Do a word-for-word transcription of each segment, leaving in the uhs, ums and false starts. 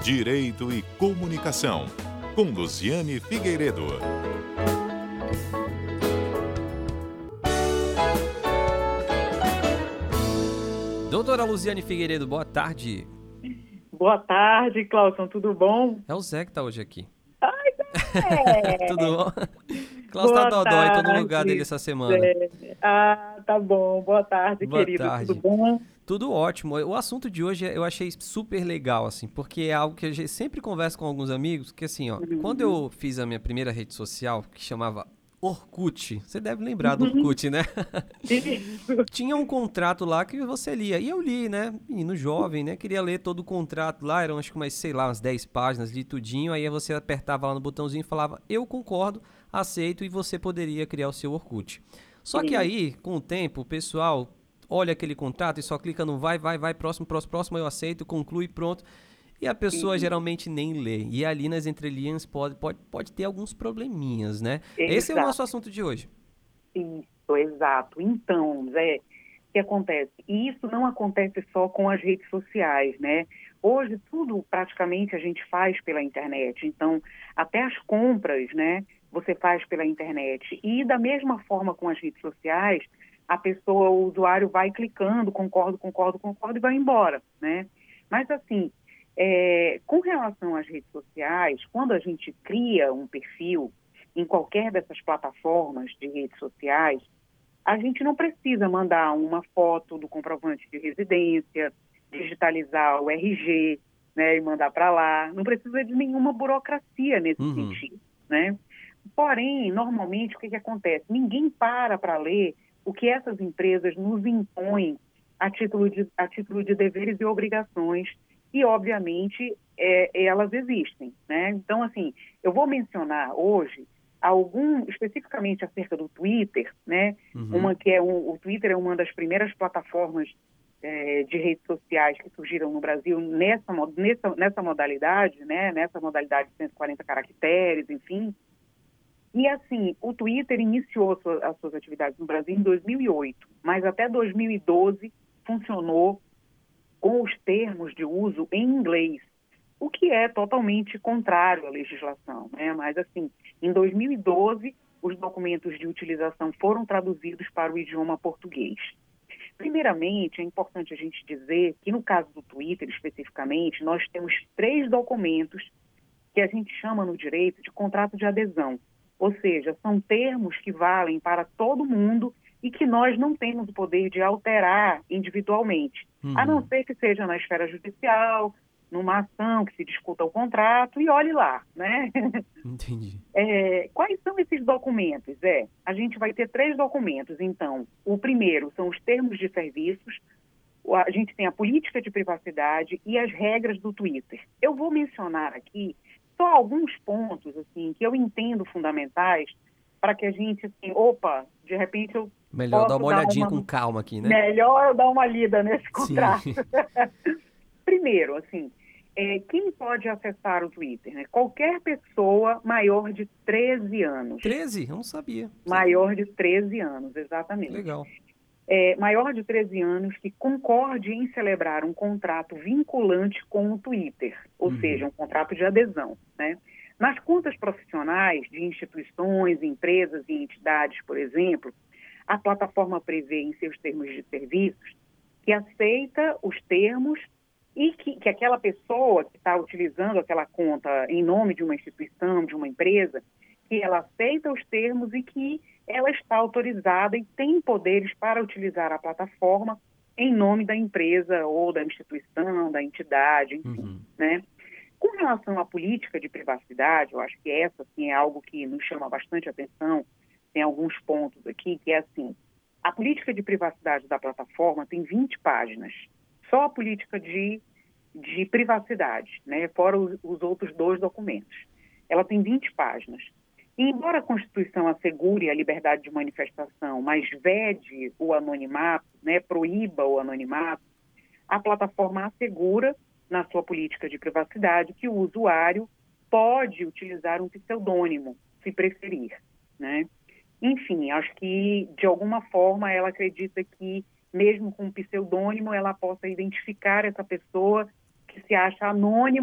Direito e Comunicação, com Luziane Figueiredo. Doutora Luziane Figueiredo, boa tarde. Boa tarde, Cláudio, tudo bom? É o Zé que tá hoje aqui. Ai, Zé! Tudo bom? Cláudio tá dodói, eu tô no lugar dele essa semana. Zé. Ah, tá bom. Boa tarde, Boa querido. tarde. Tudo bom? Tudo ótimo. O assunto de hoje eu achei super legal, assim, porque é algo que a gente sempre conversa com alguns amigos, que assim, ó, Uhum. quando eu fiz a minha primeira rede social, que chamava Orkut, você deve lembrar do Uhum. Orkut, né? Isso. Tinha um contrato lá que você lia, e eu li, né? Menino jovem, né? Queria ler todo o contrato lá, eram acho que umas, sei lá, umas dez páginas, li tudinho, aí você apertava lá no botãozinho e falava, eu concordo, aceito, e você poderia criar o seu Orkut. Só que aí, com o tempo, o pessoal olha aquele contrato e só clica no vai, vai, vai, próximo, próximo, próximo, eu aceito, conclui, pronto. E a pessoa Sim. geralmente nem lê. E ali nas entrelinhas pode, pode, pode ter alguns probleminhas, né? Esse é o Exato. nosso assunto de hoje. Isso, exato. Então, Zé, o que acontece? E isso não acontece só com as redes sociais, né? Hoje tudo praticamente a gente faz pela internet. Então, até as compras, né? Você faz pela internet. E da mesma forma com as redes sociais, a pessoa, o usuário vai clicando, concordo, concordo, concordo e vai embora, né? Mas assim, é, com relação às redes sociais, quando a gente cria um perfil em qualquer dessas plataformas de redes sociais, a gente não precisa mandar uma foto do comprovante de residência, digitalizar o R G, né, e mandar para lá. Não precisa de nenhuma burocracia nesse Uhum. sentido, né? Porém, normalmente, o que, que acontece? Ninguém para para ler o que essas empresas nos impõem a título de, a título de deveres e obrigações, e, obviamente, é, elas existem, né? Então, assim, eu vou mencionar hoje algum, especificamente acerca do Twitter, né? Uhum. Uma que é um, o Twitter é uma das primeiras plataformas é, de redes sociais que surgiram no Brasil nessa, nessa, nessa modalidade, né? Nessa modalidade de cento e quarenta caracteres, enfim. E assim, o Twitter iniciou sua, as suas atividades no Brasil em dois mil e oito, mas até dois mil e doze funcionou com os termos de uso em inglês, o que é totalmente contrário à legislação, né? Mas assim, em dois mil e doze, os documentos de utilização foram traduzidos para o idioma português. Primeiramente, é importante a gente dizer que no caso do Twitter, especificamente, nós temos três documentos que a gente chama no direito de contrato de adesão. Ou seja, são termos que valem para todo mundo e que nós não temos o poder de alterar individualmente, Uhum. a não ser que seja na esfera judicial, numa ação que se discuta o contrato, e olhe lá, né? Entendi. É, quais são esses documentos? É, a gente vai ter três documentos, então. O primeiro são os termos de serviços, a gente tem a política de privacidade e as regras do Twitter. Eu vou mencionar aqui só alguns pontos, assim, que eu entendo fundamentais para que a gente, assim, opa, de repente eu Melhor dar posso uma dar olhadinha uma... com calma aqui, né? Melhor eu dar uma lida nesse Sim. contrato. Primeiro, assim, é, quem pode acessar o Twitter? Né? Qualquer pessoa maior de treze anos. treze? Eu não sabia. Maior de treze anos, exatamente. Legal. É, maior de treze anos que concorde em celebrar um contrato vinculante com o Twitter, ou Uhum. seja, um contrato de adesão, né? Nas contas profissionais de instituições, empresas e entidades, por exemplo, a plataforma prevê em seus termos de serviços que aceita os termos e que, que aquela pessoa que está utilizando aquela conta em nome de uma instituição, de uma empresa, que ela aceita os termos e que ela está autorizada e tem poderes para utilizar a plataforma em nome da empresa ou da instituição, da entidade, enfim, Uhum. né? Com relação à política de privacidade, eu acho que essa assim, é algo que nos chama bastante atenção, tem alguns pontos aqui, que é assim, a política de privacidade da plataforma tem vinte páginas, só a política de, de privacidade, né? Fora os, os outros dois documentos. Ela tem vinte páginas. E, embora a Constituição assegure a liberdade de manifestação, mas vede o anonimato, né, proíba o anonimato, a plataforma assegura, na sua política de privacidade, que o usuário pode utilizar um pseudônimo, se preferir, né? Enfim, acho que, de alguma forma, ela acredita que, mesmo com um pseudônimo, ela possa identificar essa pessoa que se acha anônimo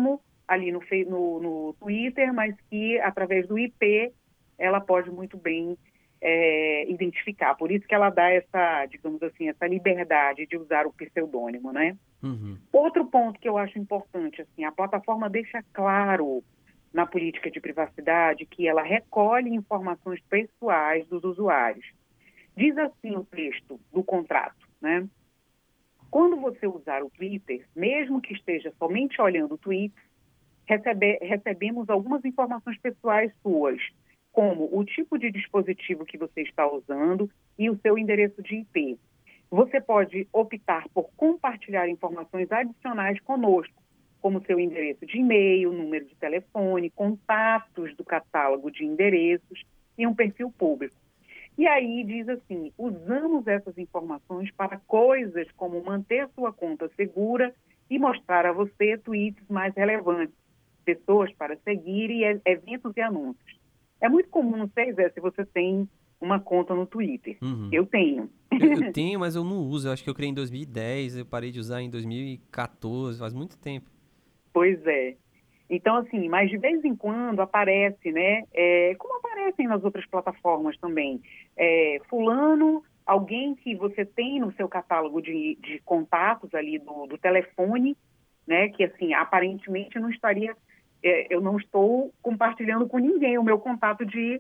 ali no, no, no Twitter, mas que através do I P ela pode muito bem é, identificar. Por isso que ela dá essa, digamos assim, essa liberdade de usar o pseudônimo, né? Uhum. Outro ponto que eu acho importante, assim, a plataforma deixa claro na política de privacidade que ela recolhe informações pessoais dos usuários. Diz assim o texto do contrato, né? Quando você usar o Twitter, mesmo que esteja somente olhando tweets, recebe, recebemos algumas informações pessoais suas, como o tipo de dispositivo que você está usando e o seu endereço de I P. Você pode optar por compartilhar informações adicionais conosco, como seu endereço de e-mail, número de telefone, contatos do catálogo de endereços e um perfil público. E aí diz assim, usamos essas informações para coisas como manter sua conta segura e mostrar a você tweets mais relevantes, pessoas para seguir e eventos e anúncios. É muito comum, não sei, Zé, se você tem uma conta no Twitter. Uhum. Eu tenho. Eu, eu tenho, mas eu não uso. Eu acho que eu criei em dois mil e dez, eu parei de usar em dois mil e quatorze, faz muito tempo. Pois é. Então, assim, mas de vez em quando aparece, né, é, como aparecem nas outras plataformas também, é, fulano, alguém que você tem no seu catálogo de, de contatos ali do, do telefone, né, que, assim, aparentemente não estaria, é, eu não estou compartilhando com ninguém o meu contato de,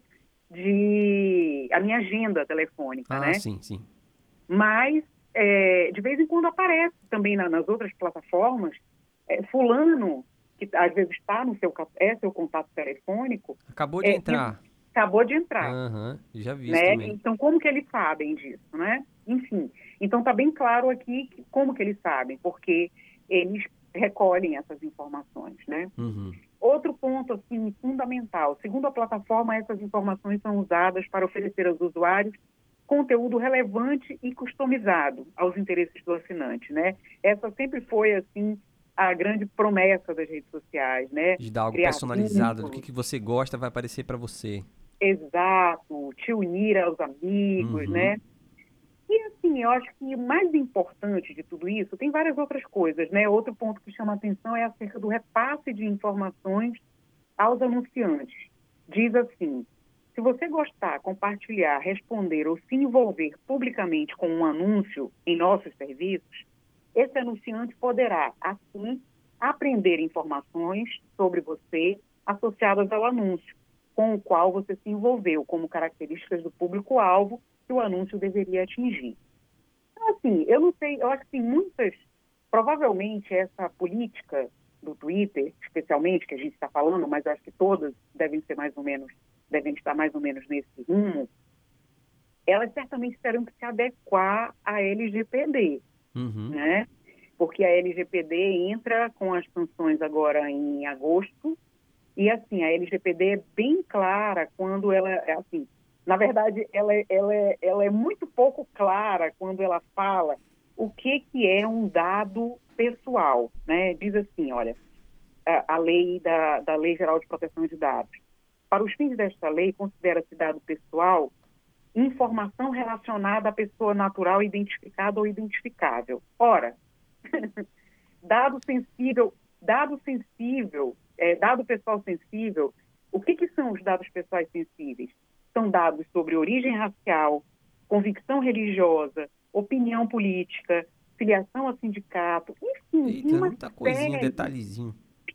de a minha agenda telefônica, Ah, né? sim, sim. Mas, é, de vez em quando aparece também na, nas outras plataformas, é, fulano, que às vezes está no seu, é seu contato telefônico, Acabou de é, entrar. acabou de entrar, Aham, já vi isso né? também. Então, como que eles sabem disso, né? Enfim, então está bem claro aqui que, como que eles sabem, porque eles recolhem essas informações, né? Uhum. Outro ponto, assim, fundamental, segundo a plataforma, essas informações são usadas para oferecer aos usuários conteúdo relevante e customizado aos interesses do assinante, né? Essa sempre foi, assim, a grande promessa das redes sociais, né? De dar algo Criar personalizado, do que, vínculos, que você gosta vai aparecer pra você. exato, te unir aos amigos, Uhum. né? E, assim, eu acho que o mais importante de tudo isso, tem várias outras coisas, né? Outro ponto que chama a atenção é acerca do repasse de informações aos anunciantes. Diz assim, se você gostar, compartilhar, responder ou se envolver publicamente com um anúncio em nossos serviços, esse anunciante poderá, assim, aprender informações sobre você associadas ao anúncio, com o qual você se envolveu, como características do público-alvo que o anúncio deveria atingir. Então, assim, eu não sei, eu acho que tem muitas, provavelmente essa política do Twitter, especialmente, que a gente está falando, mas eu acho que todas devem ser mais ou menos, devem estar mais ou menos nesse rumo, elas certamente terão que se adequar à L G P D, Uhum. né? Porque a L G P D entra com as sanções agora em agosto, e assim, a L G P D é bem clara quando ela, assim, na verdade, ela, ela, é, ela é muito pouco clara quando ela fala o que, que é um dado pessoal, né? Diz assim, olha, a, a lei da, da Lei Geral de Proteção de Dados. Para os fins desta lei, considera-se dado pessoal informação relacionada à pessoa natural identificada ou identificável. Ora, dado sensível, dado sensível, é, dado pessoal sensível, o que, que são os dados pessoais sensíveis? São dados sobre origem racial, convicção religiosa, opinião política, filiação a sindicato, enfim, tem Eita, uma muita coisinha, série, detalhezinho.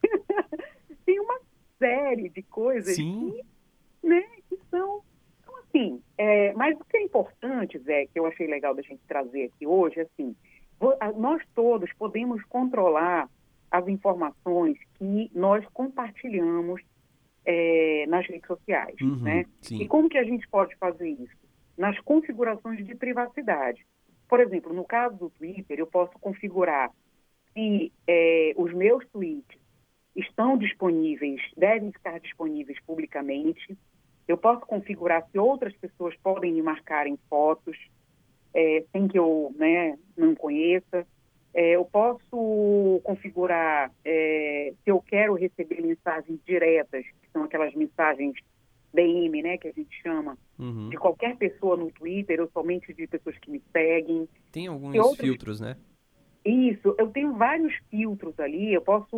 tem uma série de coisas Sim. que, né, que são, então, assim, é, mas o que é importante, Zé, que eu achei legal da gente trazer aqui hoje, assim, nós todos podemos controlar as informações que nós compartilhamos é, nas redes sociais, Uhum, né? E sim. como que a gente pode fazer isso? Nas configurações de privacidade. Por exemplo, no caso do Twitter, eu posso configurar se é, os meus tweets estão disponíveis, devem estar disponíveis publicamente. Eu posso configurar se outras pessoas podem me marcar em fotos, é, sem que eu, né, não conheça. É, eu posso configurar é, se eu quero receber mensagens diretas, que são aquelas mensagens D M, né, que a gente chama, Uhum. de qualquer pessoa no Twitter, ou somente de pessoas que me seguem. Tem Se alguns outras... filtros, né? Isso, eu tenho vários filtros ali, eu posso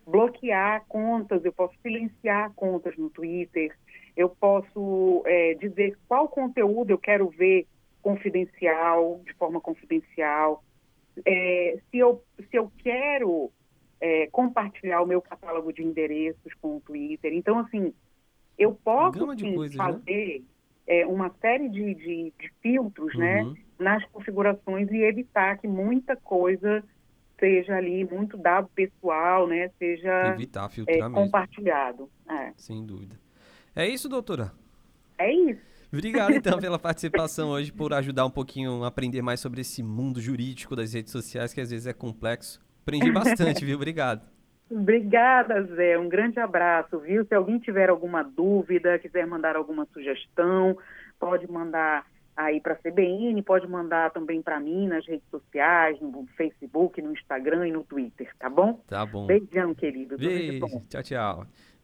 bloquear contas, eu posso silenciar contas no Twitter, eu posso é, dizer qual conteúdo eu quero ver confidencial, de forma confidencial. É, se, eu, se eu quero é, compartilhar o meu catálogo de endereços com o Twitter. Então, assim, eu posso Gama de sim, coisas, fazer é, uma série de, de, de filtros, Uhum. né, nas configurações e evitar que muita coisa seja ali, muito dado pessoal, né, seja Evitar é, filtrar mesmo, compartilhado. É. sem dúvida. É isso, doutora? É isso. Obrigado, então, pela participação hoje, por ajudar um pouquinho a aprender mais sobre esse mundo jurídico das redes sociais, que às vezes é complexo. Aprendi bastante, viu? Obrigado. Obrigada, Zé. Um grande abraço, viu? Se alguém tiver alguma dúvida, quiser mandar alguma sugestão, pode mandar aí para a C B N, pode mandar também para mim nas redes sociais, no Facebook, no Instagram e no Twitter, tá bom? Tá bom. Beijão, querido. Tudo de Beijo. bom. Tchau, tchau.